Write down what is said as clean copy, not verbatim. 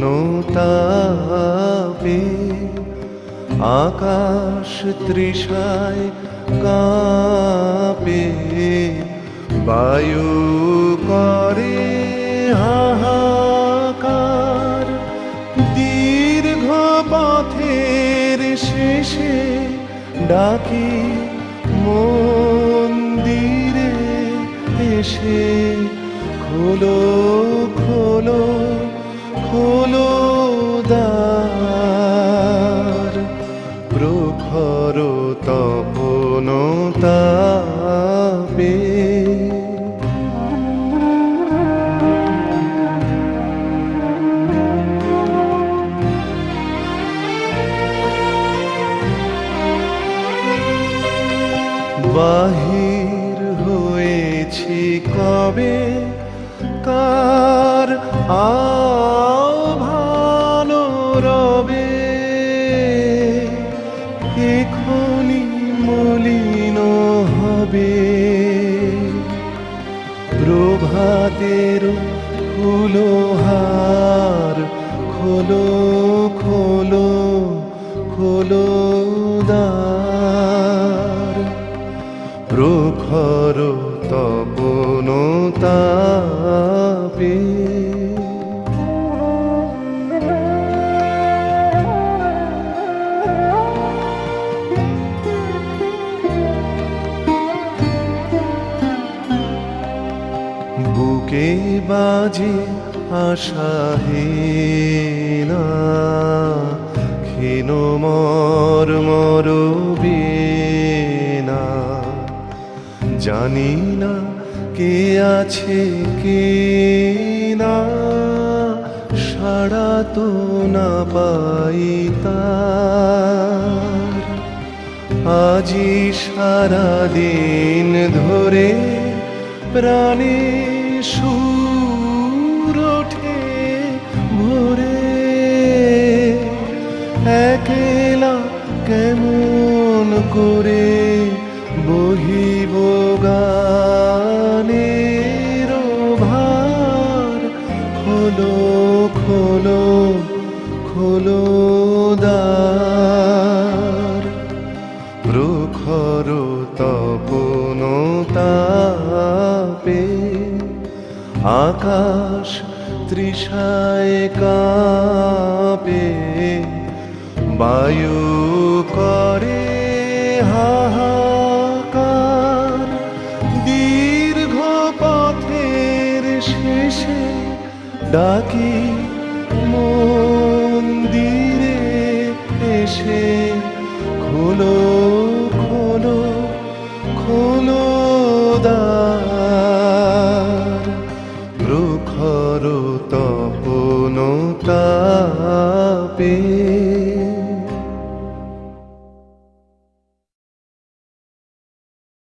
তাপে আকাশ তৃষায় কাঁপে, বায়ু করে হাহাকার। দীর্ঘ পথের শেষে ডাকি মন্দিরে এসে, খোলো খোলো খোলো দ্বার। প্রখর তপন তাপে বাহির হয়েছি কবে, কার আহ্বান রবে। এখনি মলিন হবে প্রভাতের ফুলহার। খোলো খোলো খোলো দ্বার। প্রখর তপন তাপে বুকে বাজে আশাহীনা, ক্ষীণ মর্মর বীণা। জানি না কে আছে কে না, সাড়া তো না পাই তার। আজি সারাদিন ধরে প্রাণে সুর ওঠে ভোরে। একলা কেমন করে বহিব গানের ভার। খোলো খোলো খোলো দ্বার। প্রখর তপন তাপে আকাশ তৃষায় কাঁপে, বায়ু করে হাহাকার। দীর্ঘ পথের শেষে ডাকি মন্দিরে এসে, খোলো খোলো খোলো দ্বার।